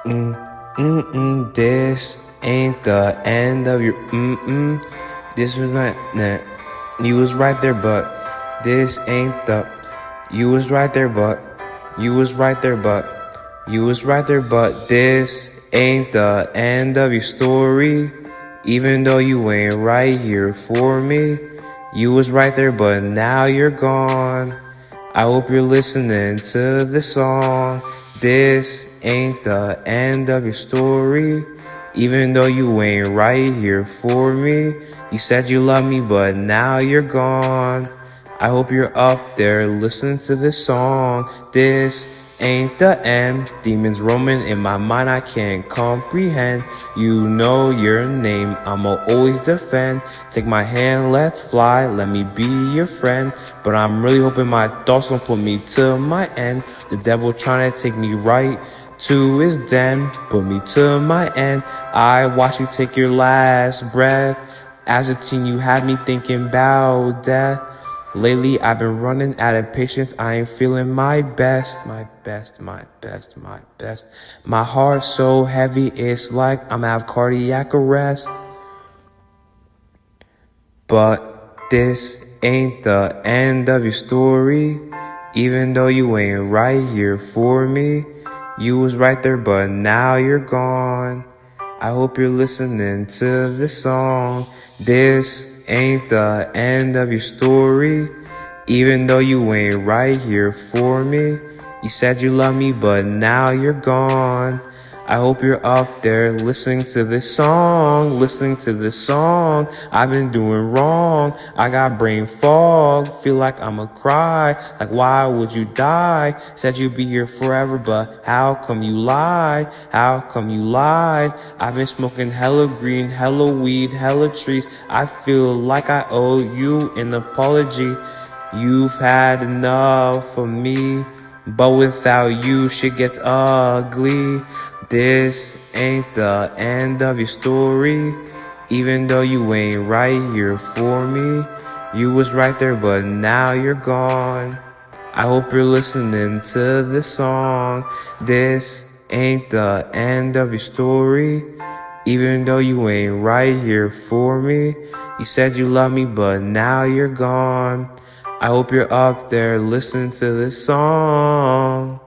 This ain't the end of your This was not you was right there, but this ain't the you was right there, but you was right there, but you was right there, but this ain't the end of your story. Even though you ain't right here for me, you was right there, but now you're gone. I hope you're listening to this song. This ain't the end of your story. Even though you ain't right here for me, you said you love me, but now you're gone. I hope you're up there listening to this song. This ain't the end. Demons roaming in my mind, I can't comprehend. You know your name, I'ma always defend. Take my hand, let's fly, let me be your friend. But I'm really hoping my thoughts don't put me to my end. The devil trying to take me right to his den, put me to my end. I watched you take your last breath. As a teen, you had me thinking about death. Lately, I've been running out of patience. I ain't feeling my best, my best, my best, my best. My heart's so heavy, it's like I'm have cardiac arrest. But this ain't the end of your story. Even though you ain't right here for me, you was right there, but now you're gone. I hope you're listening to this song. This ain't the end of your story. Even though you ain't right here for me, you said you love me, but now you're gone. I hope you're up there listening to this song, listening to this song. I've been doing wrong, I got brain fog, feel like I'ma cry. Like why would you die? Said you'd be here forever, but how come you lied? How come you lied? I've been smoking hella green, hella weed, hella trees. I feel like I owe you an apology. You've had enough of me, but without you shit gets ugly. This ain't the end of your story. Even though you ain't right here for me, you was right there, but now you're gone. I hope you're listening to this song. This ain't the end of your story. Even though you ain't right here for me, you said you love me, but now you're gone. I hope you're up there listening to this song.